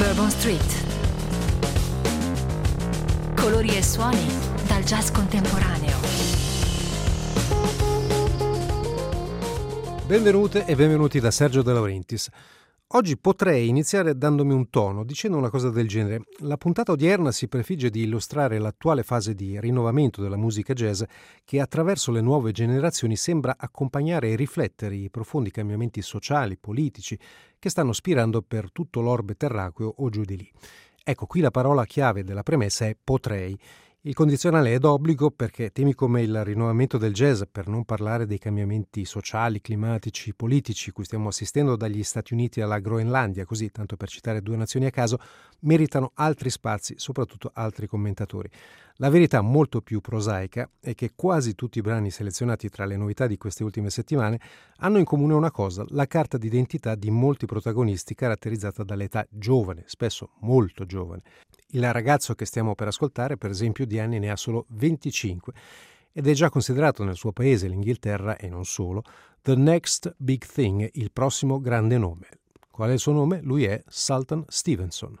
Bourbon Street. Colori e suoni dal jazz contemporaneo. Benvenute e benvenuti da Sergio De Laurentiis. Oggi potrei iniziare dandomi un tono, dicendo una cosa del genere. La puntata odierna si prefigge di illustrare l'attuale fase di rinnovamento della musica jazz che attraverso le nuove generazioni sembra accompagnare e riflettere i profondi cambiamenti sociali, politici, che stanno spirando per tutto l'orbe terracqueo o giù di lì. Ecco, qui la parola chiave della premessa è potrei. Il condizionale è d'obbligo perché temi come il rinnovamento del jazz, per non parlare dei cambiamenti sociali, climatici, politici cui stiamo assistendo dagli Stati Uniti alla Groenlandia, così tanto per citare due nazioni a caso, meritano altri spazi, soprattutto altri commentatori. La verità molto più prosaica è che quasi tutti i brani selezionati tra le novità di queste ultime settimane hanno in comune una cosa, la carta d'identità di molti protagonisti caratterizzata dall'età giovane, spesso molto giovane. Il ragazzo che stiamo per ascoltare, per esempio, di anni ne ha solo 25 ed è già considerato nel suo paese, l'Inghilterra, e non solo, the next big thing, il prossimo grande nome. Qual è il suo nome? Lui è Sultan Stevenson.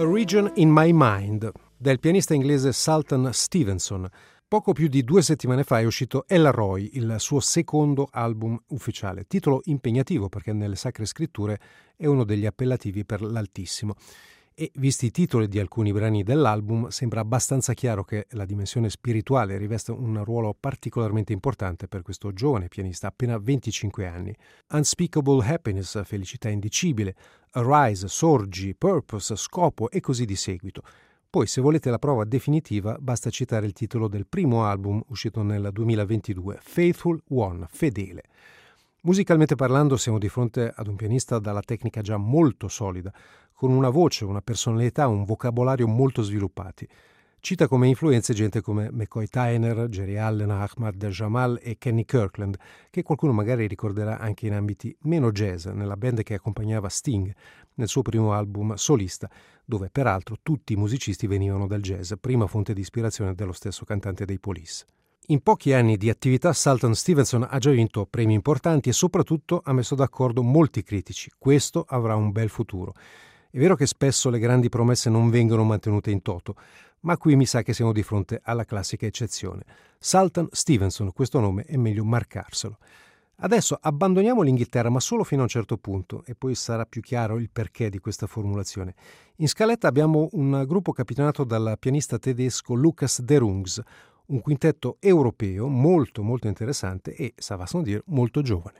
A Region in My Mind, del pianista inglese Sultan Stevenson. Poco più di 2 settimane fa è uscito El Roi, il suo secondo album ufficiale. Titolo impegnativo perché nelle Sacre Scritture è uno degli appellativi per l'Altissimo. E visti i titoli di alcuni brani dell'album, sembra abbastanza chiaro che la dimensione spirituale riveste un ruolo particolarmente importante per questo giovane pianista appena 25 anni. Unspeakable Happiness, felicità indicibile, Arise, Sorgi, Purpose, Scopo e così di seguito. Poi, se volete la prova definitiva, basta citare il titolo del primo album uscito nel 2022, Faithful One, Fedele. Musicalmente parlando siamo di fronte ad un pianista dalla tecnica già molto solida, con una voce, una personalità, un vocabolario molto sviluppati. Cita come influenze gente come McCoy Tyner, Jerry Allen, Ahmad Jamal e Kenny Kirkland, che qualcuno magari ricorderà anche in ambiti meno jazz, nella band che accompagnava Sting nel suo primo album solista, dove peraltro tutti i musicisti venivano dal jazz, prima fonte di ispirazione dello stesso cantante dei Police. In pochi anni di attività Sultan Stevenson ha già vinto premi importanti e soprattutto ha messo d'accordo molti critici. Questo avrà un bel futuro. È vero che spesso le grandi promesse non vengono mantenute in toto, ma qui mi sa che siamo di fronte alla classica eccezione. Sultan Stevenson, questo nome è meglio marcarselo. Adesso abbandoniamo l'Inghilterra, ma solo fino a un certo punto, e poi sarà più chiaro il perché di questa formulazione. In scaletta abbiamo un gruppo capitanato dal pianista tedesco Lukas Derungs, un quintetto europeo molto molto interessante e, ça va sans dire, molto giovane.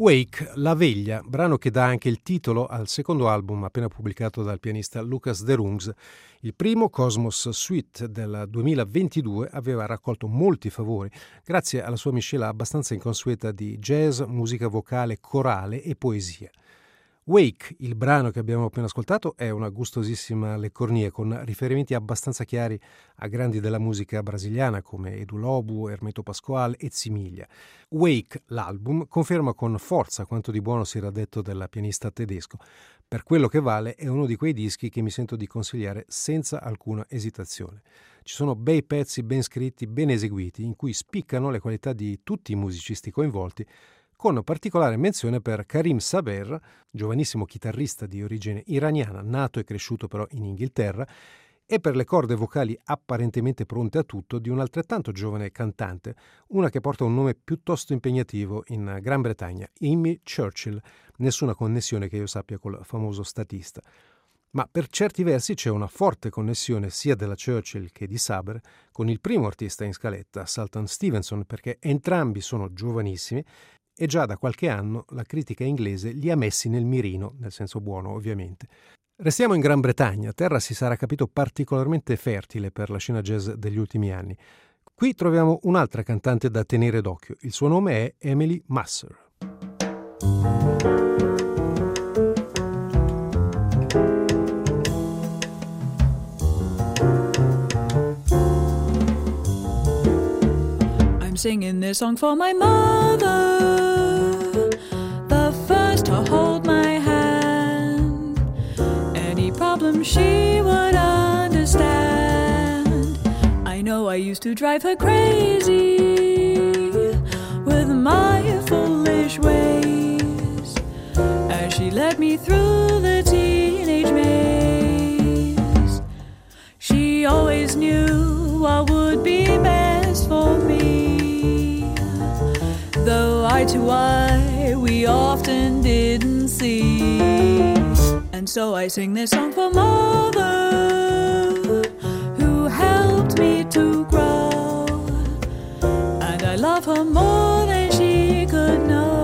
Wake, La veglia, brano che dà anche il titolo al secondo album appena pubblicato dal pianista Lucas De Rungs. Il primo, Cosmos Suite del 2022, aveva raccolto molti favori grazie alla sua miscela abbastanza inconsueta di jazz, musica vocale, corale e poesia. Wake, il brano che abbiamo appena ascoltato, è una gustosissima leccornia con riferimenti abbastanza chiari a grandi della musica brasiliana come Edu Lobo, Hermeto Pascoal e Zimiglia. Wake, l'album, conferma con forza quanto di buono si era detto del pianista tedesco. Per quello che vale, è uno di quei dischi che mi sento di consigliare senza alcuna esitazione. Ci sono bei pezzi ben scritti, ben eseguiti, in cui spiccano le qualità di tutti i musicisti coinvolti, con particolare menzione per Karim Saber, giovanissimo chitarrista di origine iraniana, nato e cresciuto però in Inghilterra, e per le corde vocali apparentemente pronte a tutto di un altrettanto giovane cantante, una che porta un nome piuttosto impegnativo in Gran Bretagna, Amy Churchill, nessuna connessione che io sappia col famoso statista. Ma per certi versi c'è una forte connessione sia della Churchill che di Saber con il primo artista in scaletta, Sultan Stevenson, perché entrambi sono giovanissimi e già da qualche anno la critica inglese li ha messi nel mirino, nel senso buono ovviamente. Restiamo in Gran Bretagna, terra si sarà capito particolarmente fertile per la scena jazz degli ultimi anni. Qui troviamo un'altra cantante da tenere d'occhio, il suo nome è Emily Masser. I'm singing this song for my mother, the first to hold my hand. Any problem she would understand. I know I used to drive her crazy with my foolish ways as she led me through the teenage maze. She always knew what would be best for me, though eye to eye we often didn't see. And so I sing this song for Mother, who helped me to grow, and I love her more than she could know.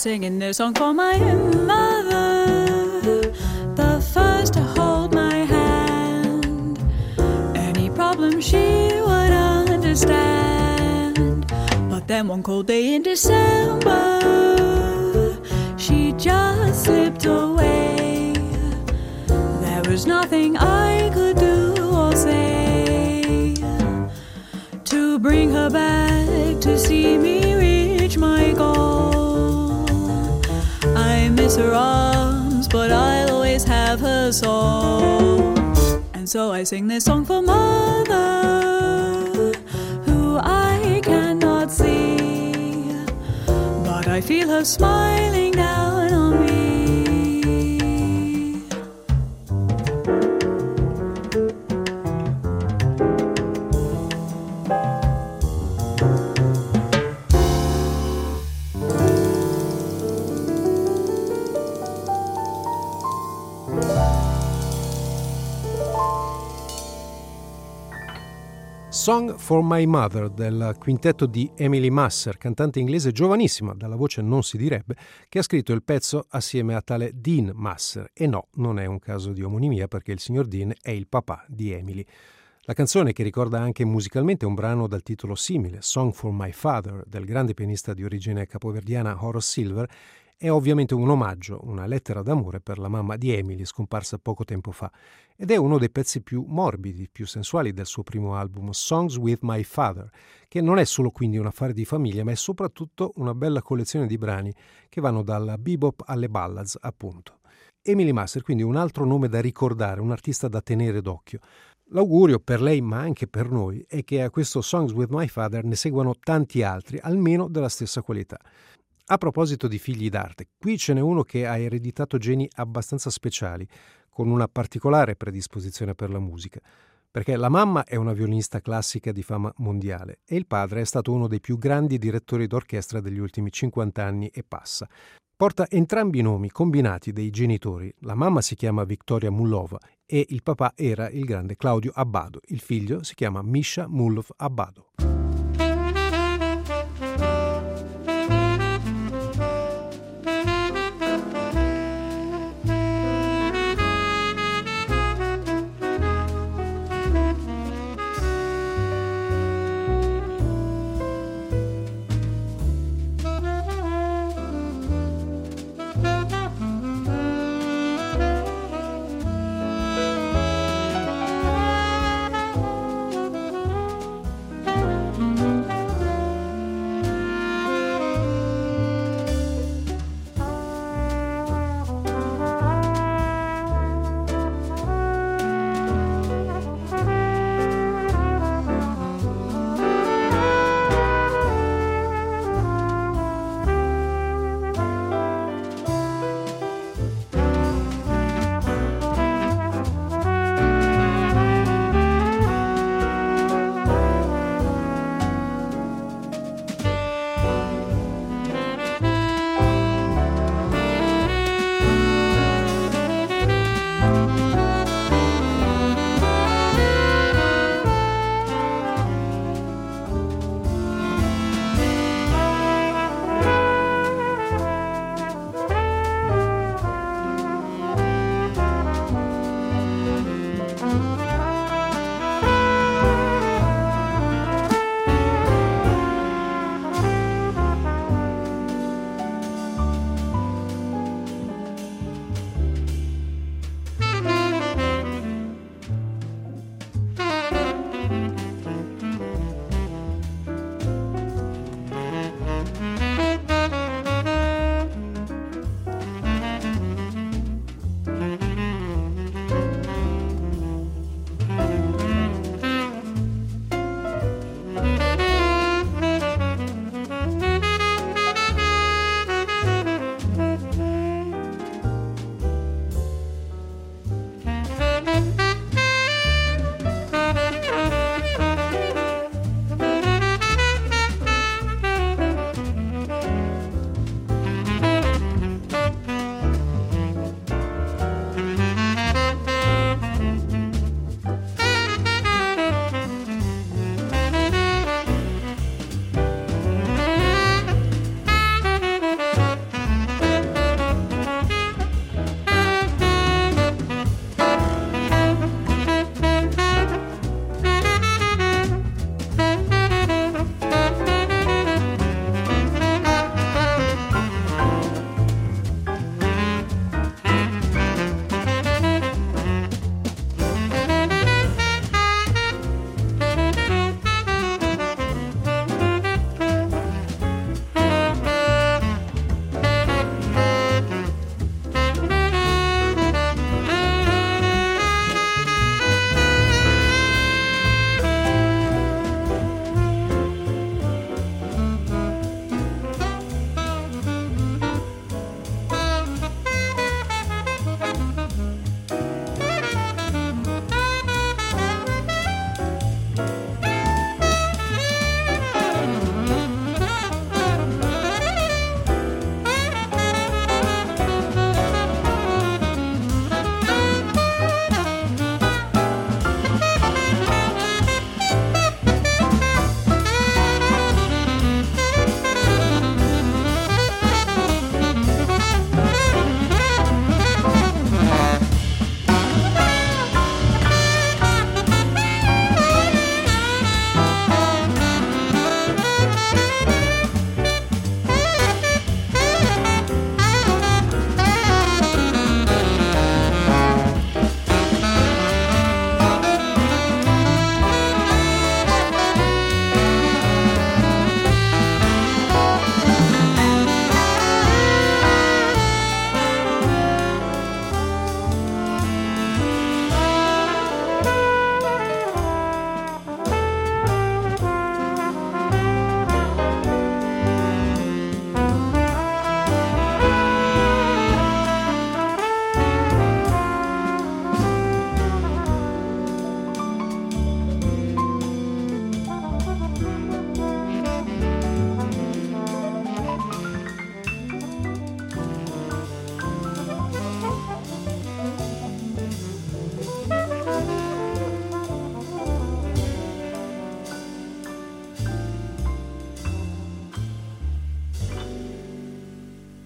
singing this song for my mother, the first to hold my hand. Any problem she would understand. But then one cold day in December, she just slipped away. There was nothing I could do or say to bring her back to see me reach my goal. I miss her arms, but I'll always have her soul. And so I sing this song for Mother, who I cannot see, but I feel her smiling down on me. Song for My Mother del quintetto di Emily Masser, cantante inglese giovanissima, dalla voce non si direbbe, che ha scritto il pezzo assieme a tale Dean Masser. E no, non è un caso di omonimia perché il signor Dean è il papà di Emily. La canzone, che ricorda anche musicalmente un brano dal titolo simile, Song for My Father, del grande pianista di origine capoverdiana Horace Silver, è ovviamente un omaggio, una lettera d'amore per la mamma di Emily, scomparsa poco tempo fa, ed è uno dei pezzi più morbidi, più sensuali del suo primo album, Songs with My Father, che non è solo quindi un affare di famiglia, ma è soprattutto una bella collezione di brani che vanno dalla bebop alle ballads, appunto. Emily Masser, quindi un altro nome da ricordare, un artista da tenere d'occhio. L'augurio per lei, ma anche per noi, è che a questo Songs with My Father ne seguano tanti altri, almeno della stessa qualità. A proposito di figli d'arte, qui ce n'è uno che ha ereditato geni abbastanza speciali, con una particolare predisposizione per la musica, perché la mamma è una violinista classica di fama mondiale e il padre è stato uno dei più grandi direttori d'orchestra degli ultimi 50 anni e passa. Porta entrambi i nomi combinati dei genitori. La mamma si chiama Victoria Mullova e il papà era il grande Claudio Abbado. Il figlio si chiama Misha Mullov Abbado.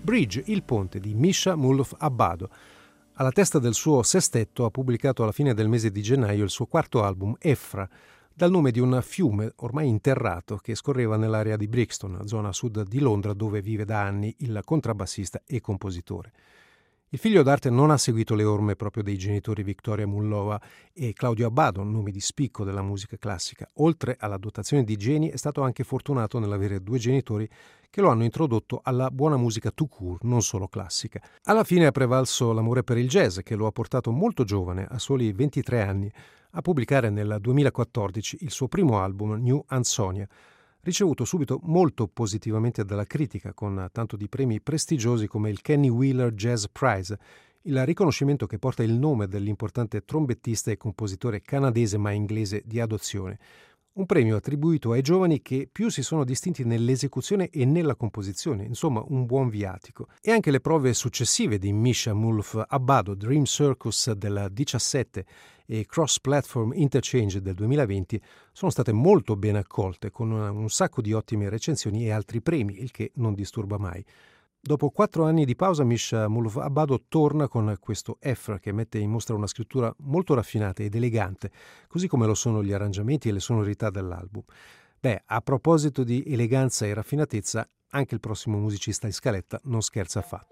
Bridge, il ponte di Misha Muluf Abbado. Alla testa del suo sestetto ha pubblicato alla fine del mese di gennaio il suo quarto album, Effra, dal nome di un fiume ormai interrato che scorreva nell'area di Brixton, zona a sud di Londra, dove vive da anni il contrabbassista e compositore. Il figlio d'arte non ha seguito le orme proprio dei genitori Victoria Mullova e Claudio Abbado, nomi di spicco della musica classica. Oltre alla dotazione di geni, è stato anche fortunato nell'avere due genitori che lo hanno introdotto alla buona musica tout court, non solo classica. Alla fine ha prevalso l'amore per il jazz, che lo ha portato molto giovane, a soli 23 anni, a pubblicare nel 2014 il suo primo album, New Ansonia, ricevuto subito molto positivamente dalla critica, con tanto di premi prestigiosi come il Kenny Wheeler Jazz Prize, il riconoscimento che porta il nome dell'importante trombettista e compositore canadese ma inglese di adozione. Un premio attribuito ai giovani che più si sono distinti nell'esecuzione e nella composizione, insomma un buon viatico. E anche le prove successive di Misha Muluf Abbado, Dream Circus del 2017 e Cross Platform Interchange del 2020, sono state molto ben accolte, con un sacco di ottime recensioni e altri premi, il che non disturba mai. Dopo 4 anni di pausa, Misha Muluf Abbado torna con questo Effra che mette in mostra una scrittura molto raffinata ed elegante, così come lo sono gli arrangiamenti e le sonorità dell'album. A proposito di eleganza e raffinatezza, anche il prossimo musicista in scaletta non scherza affatto.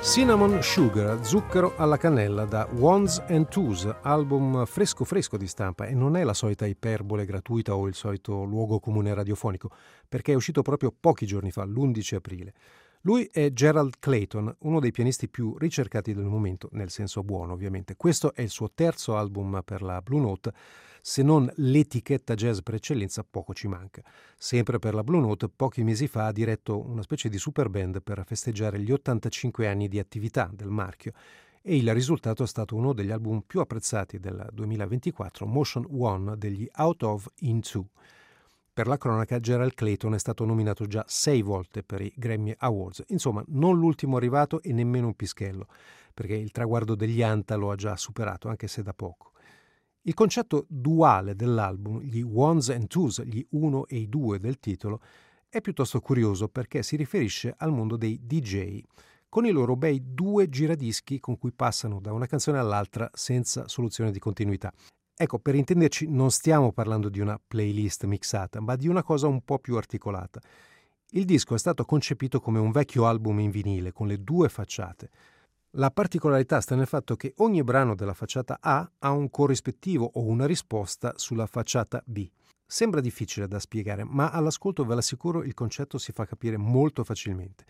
Cinnamon Sugar, zucchero alla cannella, da Ones and Twos, album fresco di stampa, e non è la solita iperbole gratuita o il solito luogo comune radiofonico, perché è uscito proprio pochi giorni fa, l'11 aprile. Lui è Gerald Clayton, uno dei pianisti più ricercati del momento, nel senso buono ovviamente. Questo è il suo terzo album per la Blue Note. Se non l'etichetta jazz per eccellenza, poco ci manca. Sempre per la Blue Note, pochi mesi fa ha diretto una specie di super band per festeggiare gli 85 anni di attività del marchio, e il risultato è stato uno degli album più apprezzati del 2024, Motion One degli Out of Into. Per la cronaca, Gerald Clayton è stato nominato già 6 volte per i Grammy Awards, insomma non l'ultimo arrivato e nemmeno un pischello, perché il traguardo degli Anta lo ha già superato, anche se da poco. Il concetto duale dell'album, gli ones and twos, gli 1 e i 2 del titolo, è piuttosto curioso perché si riferisce al mondo dei DJ, con i loro bei 2 giradischi con cui passano da una canzone all'altra senza soluzione di continuità. Ecco, per intenderci, non stiamo parlando di una playlist mixata, ma di una cosa un po' più articolata. Il disco è stato concepito come un vecchio album in vinile, con le 2 facciate. La particolarità sta nel fatto che ogni brano della facciata A ha un corrispettivo o una risposta sulla facciata B. Sembra difficile da spiegare, ma all'ascolto ve l'assicuro il concetto si fa capire molto facilmente.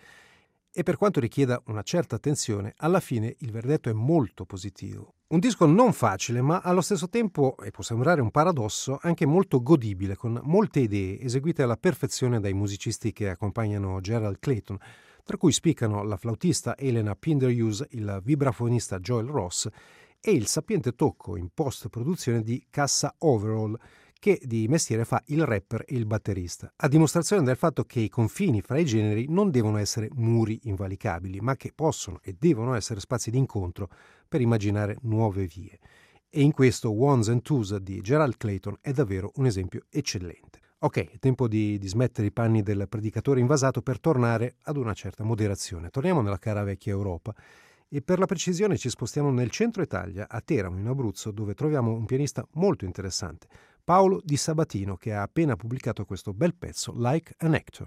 E per quanto richieda una certa attenzione, alla fine il verdetto è molto positivo. Un disco non facile, ma allo stesso tempo, e può sembrare un paradosso, anche molto godibile, con molte idee eseguite alla perfezione dai musicisti che accompagnano Gerald Clayton, tra cui spiccano la flautista Elena Pinderhughes, il vibrafonista Joel Ross e il sapiente tocco in post-produzione di Cassa Overall, che di mestiere fa il rapper e il batterista, a dimostrazione del fatto che i confini fra i generi non devono essere muri invalicabili, ma che possono e devono essere spazi di incontro per immaginare nuove vie. E in questo Ones and Twos di Gerald Clayton è davvero un esempio eccellente. Ok, è tempo di smettere i panni del predicatore invasato per tornare ad una certa moderazione. Torniamo nella cara vecchia Europa e per la precisione ci spostiamo nel centro Italia, a Teramo, in Abruzzo, dove troviamo un pianista molto interessante, Paolo Di Sabatino, che ha appena pubblicato questo bel pezzo, Like an Actor.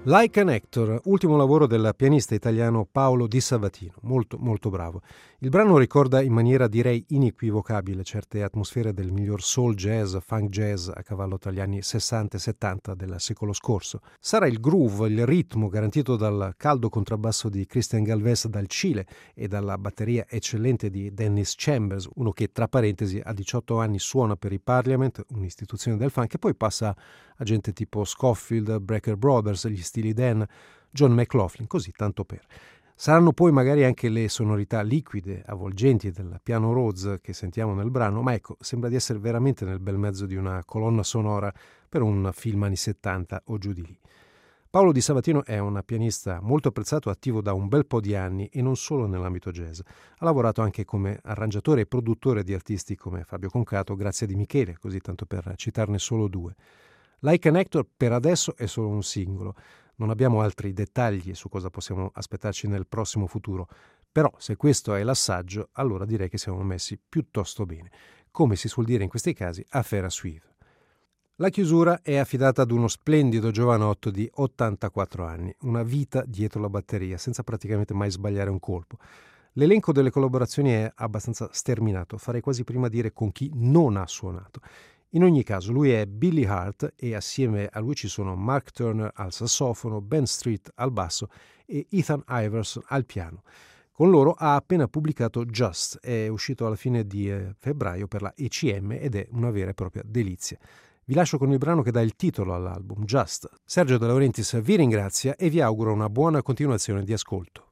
Like an Actor, ultimo lavoro del pianista italiano Paolo Di Savatino, molto molto bravo. Il brano ricorda in maniera direi inequivocabile certe atmosfere del miglior soul jazz, funk jazz a cavallo tra gli anni 60 e 70 del secolo scorso. Sarà il groove, il ritmo garantito dal caldo contrabbasso di Christian Galvez dal Cile e dalla batteria eccellente di Dennis Chambers, uno che tra parentesi a 18 anni suona per i Parliament, un'istituzione del funk, e poi passa a gente tipo Scofield, Brecker Brothers, gli Steely Dan, John McLaughlin, così tanto per. Saranno poi magari anche le sonorità liquide, avvolgenti del piano Rhodes che sentiamo nel brano, ma ecco, sembra di essere veramente nel bel mezzo di una colonna sonora per un film anni 70 o giù di lì. Paolo Di Savatino è un pianista molto apprezzato, attivo da un bel po' di anni e non solo nell'ambito jazz. Ha lavorato anche come arrangiatore e produttore di artisti come Fabio Concato, Grazia Di Michele, così tanto per citarne solo due. Like an Actor per adesso è solo un singolo, non abbiamo altri dettagli su cosa possiamo aspettarci nel prossimo futuro, però se questo è l'assaggio allora direi che siamo messi piuttosto bene, come si suol dire in questi casi, affaire à suivre. La chiusura è affidata ad uno splendido giovanotto di 84 anni, una vita dietro la batteria, senza praticamente mai sbagliare un colpo. L'elenco delle collaborazioni è abbastanza sterminato, farei quasi prima dire con chi non ha suonato. In ogni caso, lui è Billy Hart e assieme a lui ci sono Mark Turner al sassofono, Ben Street al basso e Ethan Iverson al piano. Con loro ha appena pubblicato Just, è uscito alla fine di febbraio per la ECM ed è una vera e propria delizia. Vi lascio con il brano che dà il titolo all'album, Just. Sergio De Laurentiis vi ringrazia e vi auguro una buona continuazione di ascolto.